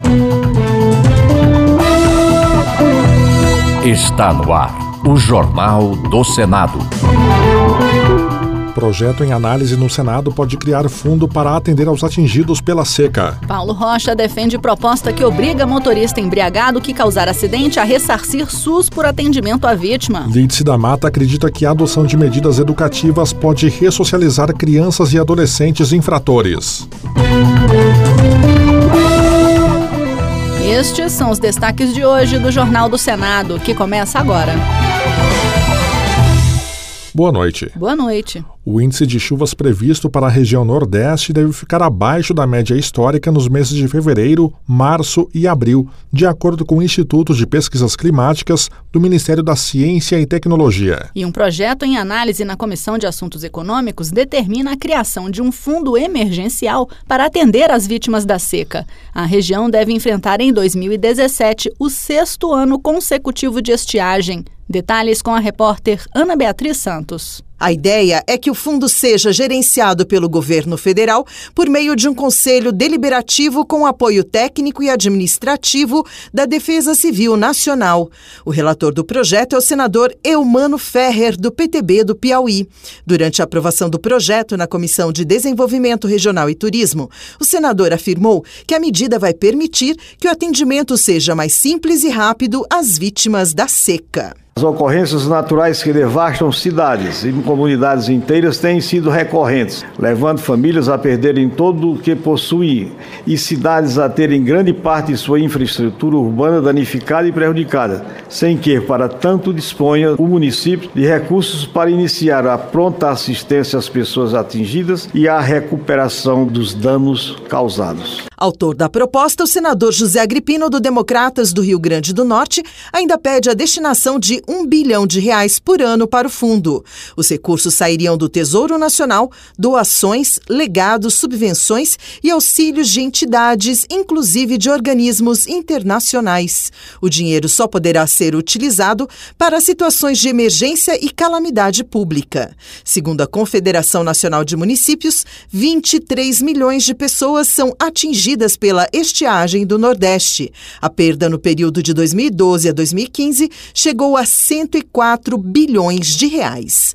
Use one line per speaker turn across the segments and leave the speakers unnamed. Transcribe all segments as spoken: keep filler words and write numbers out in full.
Está no ar o Jornal do Senado.
Projeto em análise no Senado pode criar fundo para atender aos atingidos pela seca.
Paulo Rocha defende proposta que obriga motorista embriagado que causar acidente a ressarcir SUS por atendimento à vítima.
Lídice da Mata acredita que a adoção de medidas educativas pode ressocializar crianças e adolescentes infratores.
Estes são os destaques de hoje do Jornal do Senado, que começa agora.
Boa noite.
Boa noite.
O índice de chuvas previsto para a região Nordeste deve ficar abaixo da média histórica nos meses de fevereiro, março e abril, de acordo com o Instituto de Pesquisas Climáticas do Ministério da Ciência e Tecnologia.
E um projeto em análise na Comissão de Assuntos Econômicos determina a criação de um fundo emergencial para atender as vítimas da seca. A região deve enfrentar em dois mil e dezessete o sexto ano consecutivo de estiagem. Detalhes com a repórter Ana Beatriz Santos.
A ideia é que o fundo seja gerenciado pelo governo federal por meio de um conselho deliberativo com apoio técnico e administrativo da Defesa Civil Nacional. O relator do projeto é o senador Eumano Ferrer, do P T B do Piauí. Durante a aprovação do projeto na Comissão de Desenvolvimento Regional e Turismo, o senador afirmou que a medida vai permitir que o atendimento seja mais simples e rápido às vítimas da seca.
As ocorrências naturais que devastam cidades e comunidades inteiras têm sido recorrentes, levando famílias a perderem todo o que possuem e cidades a terem grande parte de sua infraestrutura urbana danificada e prejudicada, sem que, para tanto, disponha o município de recursos para iniciar a pronta assistência às pessoas atingidas e a recuperação dos danos causados.
Autor da proposta, o senador José Agripino, do Democratas do Rio Grande do Norte, ainda pede a destinação de um bilhão de reais por ano para o fundo. Os recursos sairiam do Tesouro Nacional, doações, legados, subvenções e auxílios de entidades, inclusive de organismos internacionais. O dinheiro só poderá ser utilizado para situações de emergência e calamidade pública. Segundo a Confederação Nacional de Municípios, vinte e três milhões de pessoas são atingidas pela estiagem do Nordeste. A perda no período de dois mil e doze a dois mil e quinze chegou a cento e quatro bilhões de reais.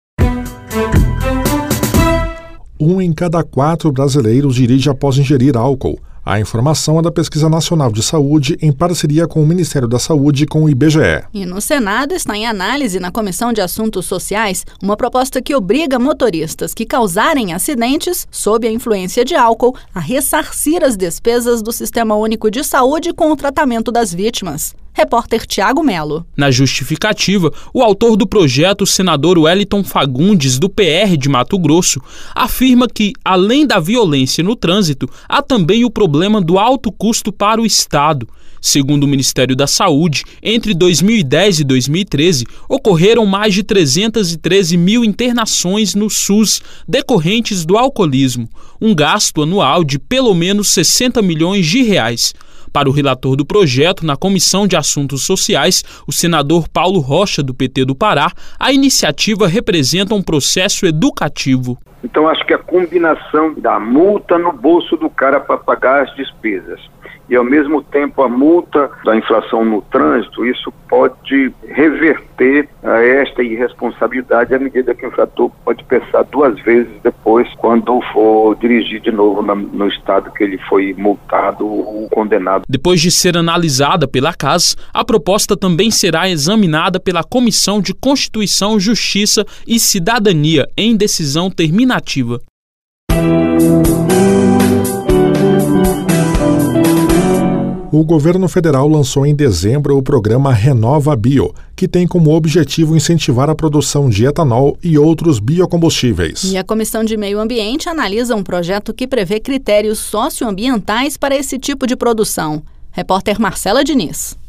Um em cada quatro brasileiros dirige após ingerir álcool. A informação é da Pesquisa Nacional de Saúde, em parceria com o Ministério da Saúde e com o I B G E.
E no Senado está em análise na Comissão de Assuntos Sociais uma proposta que obriga motoristas que causarem acidentes sob a influência de álcool a ressarcir as despesas do Sistema Único de Saúde com o tratamento das vítimas. Repórter Tiago Melo.
Na justificativa, o autor do projeto, o senador Wellington Fagundes, do P R de Mato Grosso, afirma que, além da violência no trânsito, há também o problema do alto custo para o Estado. Segundo o Ministério da Saúde, entre dois mil e dez e dois mil e treze, ocorreram mais de trezentas e treze mil internações no SUS decorrentes do alcoolismo, um gasto anual de pelo menos sessenta milhões de reais. Para o relator do projeto, na Comissão de Assuntos Sociais, o senador Paulo Rocha, do P T do Pará, a iniciativa representa um processo educativo.
Então, acho que a combinação da multa no bolso do cara para pagar as despesas e, ao mesmo tempo, a multa da infração no trânsito, isso pode reverter a esta irresponsabilidade à medida que o infrator pode pensar duas vezes depois quando for dirigir de novo na, no estado que ele foi multado ou condenado.
Depois de ser analisada pela C A S, a proposta também será examinada pela Comissão de Constituição, Justiça e Cidadania em decisão terminativa.
O governo federal lançou em dezembro o programa Renova Bio, que tem como objetivo incentivar a produção de etanol e outros biocombustíveis.
E a Comissão de Meio Ambiente analisa um projeto que prevê critérios socioambientais para esse tipo de produção. Repórter Marcela Diniz.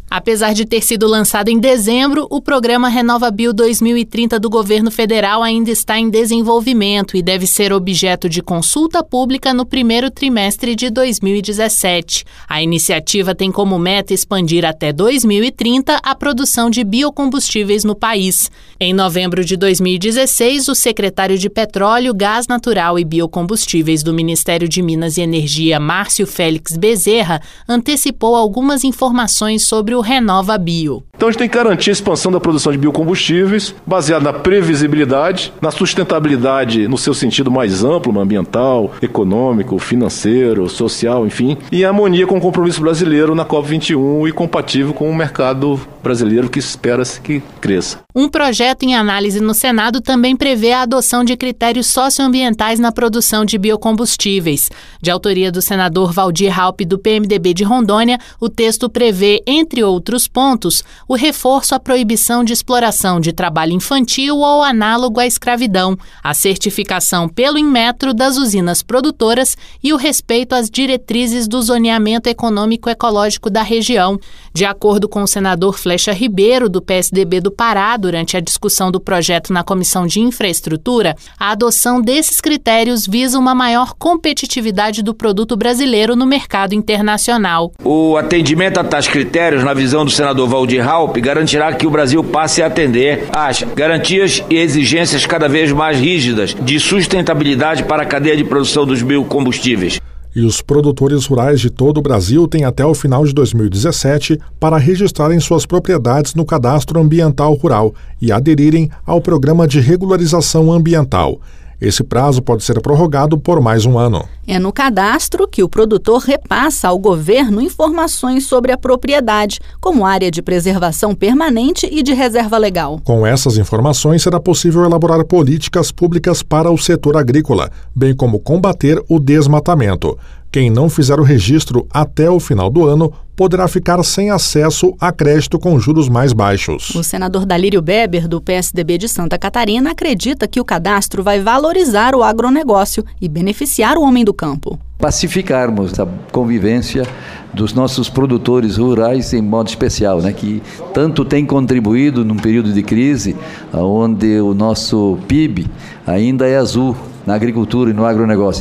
Apesar de ter sido lançado em dezembro, o programa RenovaBio dois mil e trinta do governo federal ainda está em desenvolvimento e deve ser objeto de consulta pública no primeiro trimestre de dois mil e dezessete. A iniciativa tem como meta expandir até dois mil e trinta a produção de biocombustíveis no país. Em novembro de dois mil e dezesseis, o secretário de Petróleo, Gás Natural e Biocombustíveis do Ministério de Minas e Energia, Márcio Félix Bezerra, antecipou algumas informações sobre o RenovaBio.
Então a gente tem que garantir a expansão da produção de biocombustíveis baseada na previsibilidade, na sustentabilidade no seu sentido mais amplo, ambiental, econômico, financeiro, social, enfim, e em harmonia com o compromisso brasileiro na COP vinte e um e compatível com o mercado brasileiro que espera-se que cresça.
Um projeto em análise no Senado também prevê a adoção de critérios socioambientais na produção de biocombustíveis. De autoria do senador Valdir Raupp, do P M D B de Rondônia, o texto prevê, entre outros pontos, o reforço à proibição de exploração de trabalho infantil ou análogo à escravidão, a certificação pelo Inmetro das usinas produtoras e o respeito às diretrizes do zoneamento econômico ecológico da região. De acordo com o senador Flecha Ribeiro, do P S D B do Pará, durante a discussão do projeto na Comissão de Infraestrutura, a adoção desses critérios visa uma maior competitividade do produto brasileiro no mercado internacional.
O atendimento a tais critérios, na visão do senador Valdir Raupp, garantirá que o Brasil passe a atender às garantias e exigências cada vez mais rígidas de sustentabilidade para a cadeia de produção dos biocombustíveis.
E os produtores rurais de todo o Brasil têm até o final de dois mil e dezessete para registrarem suas propriedades no Cadastro Ambiental Rural e aderirem ao Programa de Regularização Ambiental. Esse prazo pode ser prorrogado por mais um ano.
É no cadastro que o produtor repassa ao governo informações sobre a propriedade, como área de preservação permanente e de reserva legal.
Com essas informações, será possível elaborar políticas públicas para o setor agrícola, bem como combater o desmatamento. Quem não fizer o registro até o final do ano poderá ficar sem acesso a crédito com juros mais baixos.
O senador Dalírio Beber, do P S D B de Santa Catarina, acredita que o cadastro vai valorizar o agronegócio e beneficiar o homem do campo.
Pacificarmos a convivência dos nossos produtores rurais em modo especial, né, que tanto tem contribuído num período de crise, onde o nosso P I B ainda é azul na agricultura e no agronegócio.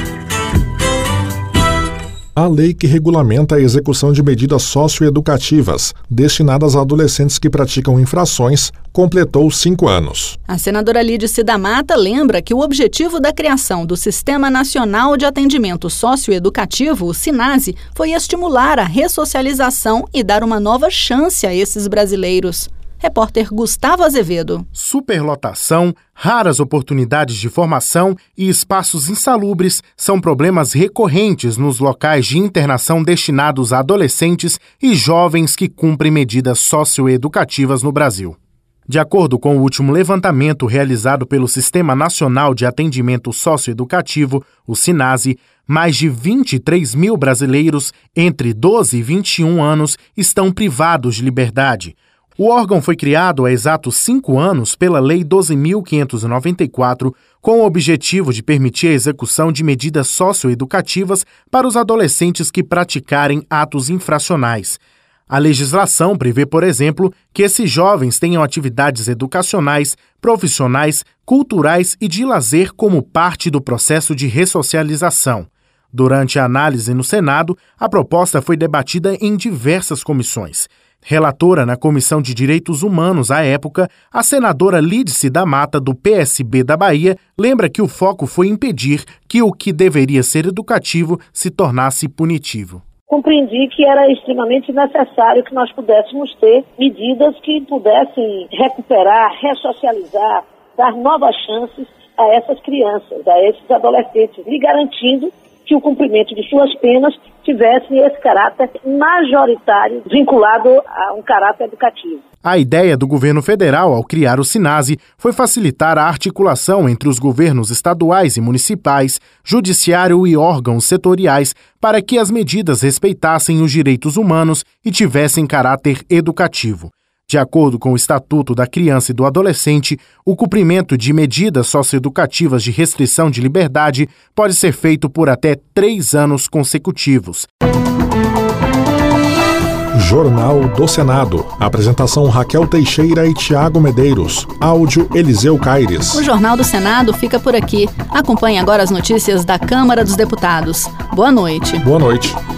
A lei que regulamenta a execução de medidas socioeducativas destinadas a adolescentes que praticam infrações completou cinco anos.
A senadora Lídice da Mata lembra que o objetivo da criação do Sistema Nacional de Atendimento Socioeducativo, o SINASE, foi estimular a ressocialização e dar uma nova chance a esses brasileiros. Repórter Gustavo Azevedo.
Superlotação, raras oportunidades de formação e espaços insalubres são problemas recorrentes nos locais de internação destinados a adolescentes e jovens que cumprem medidas socioeducativas no Brasil. De acordo com o último levantamento realizado pelo Sistema Nacional de Atendimento Socioeducativo, o SINASE, mais de vinte e três mil brasileiros entre doze e vinte e um anos estão privados de liberdade. O órgão foi criado há exatos cinco anos pela Lei doze mil quinhentos e noventa e quatro, com o objetivo de permitir a execução de medidas socioeducativas para os adolescentes que praticarem atos infracionais. A legislação prevê, por exemplo, que esses jovens tenham atividades educacionais, profissionais, culturais e de lazer como parte do processo de ressocialização. Durante a análise no Senado, a proposta foi debatida em diversas comissões. Relatora na Comissão de Direitos Humanos à época, a senadora Lídice da Mata, do P S B da Bahia, lembra que o foco foi impedir que o que deveria ser educativo se tornasse punitivo.
Compreendi que era extremamente necessário que nós pudéssemos ter medidas que pudessem recuperar, ressocializar, dar novas chances a essas crianças, a esses adolescentes, lhe garantindo que o cumprimento de suas penas tivesse esse caráter majoritário vinculado a um caráter educativo.
A ideia do governo federal ao criar o SINASE foi facilitar a articulação entre os governos estaduais e municipais, judiciário e órgãos setoriais para que as medidas respeitassem os direitos humanos e tivessem caráter educativo. De acordo com o Estatuto da Criança e do Adolescente, o cumprimento de medidas socioeducativas de restrição de liberdade pode ser feito por até três anos consecutivos.
Jornal do Senado. Apresentação Raquel Teixeira e Tiago Medeiros. Áudio Eliseu Caires.
O Jornal do Senado fica por aqui. Acompanhe agora as notícias da Câmara dos Deputados. Boa noite.
Boa noite.